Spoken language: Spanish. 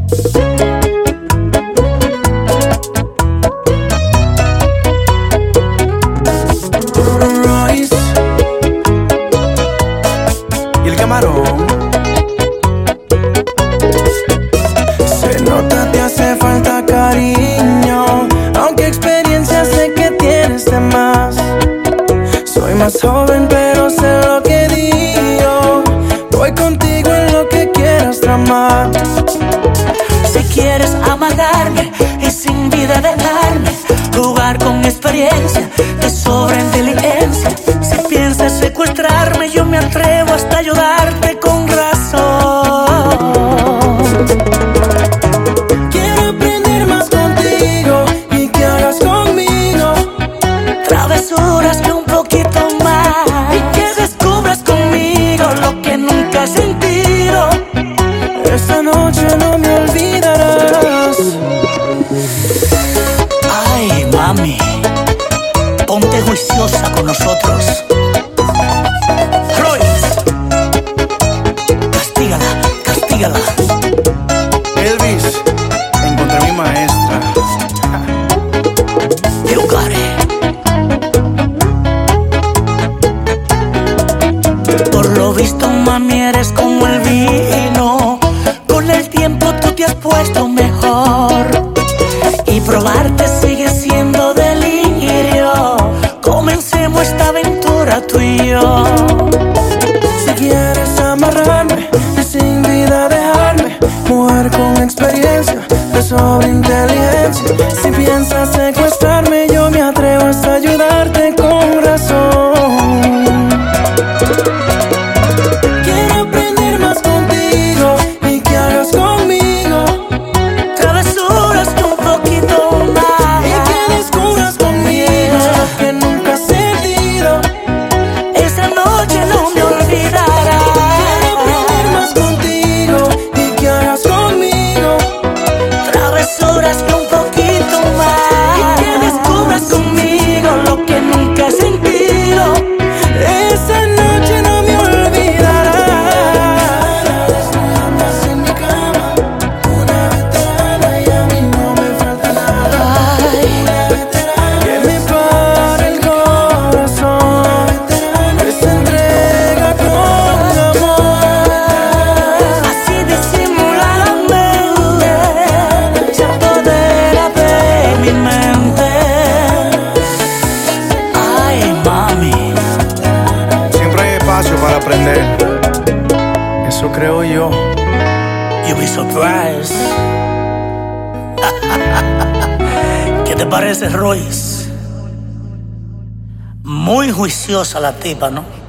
Royce y el camarón. Se nota, te hace falta cariño, aunque experiencia sé que tienes de más. Soy más joven pero sé lo que digo, voy contigo en lo que quieras tramar. Si quieres amagarme y sin vida dejarme, jugar con experiencia, te sobra inteligencia. Si piensas secuestrarme, yo me atrevo hasta ayudarte con razón. Quiero aprender más contigo y que hagas conmigo Travesuras que un poquito más, y que descubras conmigo lo que nunca has sentido. esta noche no me olvidarás. Ay, mami, ponte juiciosa con nosotros. Royce, castígala, castígala. Elvis, encontré a mi maestra. You got it. Por lo visto, mami, eres como el vino. Con el tiempo tú te has puesto mejor, y probarte sigue siendo delirio. Comencemos esta aventura tú y yo. Si quieres amarrarme y sin vida dejarme, mujer con experiencia, de sobra inteligencia. Si piensas secuestrarme, yo me atrevo hasta ayudarte con razón. Quiero aprender más contigo y que hagas conmigo Travesuras que un poquito más, y que descubras conmigo lo que nunca has sentido. esa noche no me olvidarás. Quiero aprender más contigo y que hagas conmigo Travesuras que un poquito más, y que descubras conmigo lo que nunca has sentido. esa noche no me olvidarás. Andas en mi cama, una veterana, y a mí no me falta nada. Una veterana que me para el corazón, que se entrega con amor. Así disimuladamente se apodera de mi mente. Ay, mami, Siempre hay espacio para aprender, eso creo yo. you'll be surprised. ¿Qué te parece, Royce? Muy juiciosa la tipa, ¿no?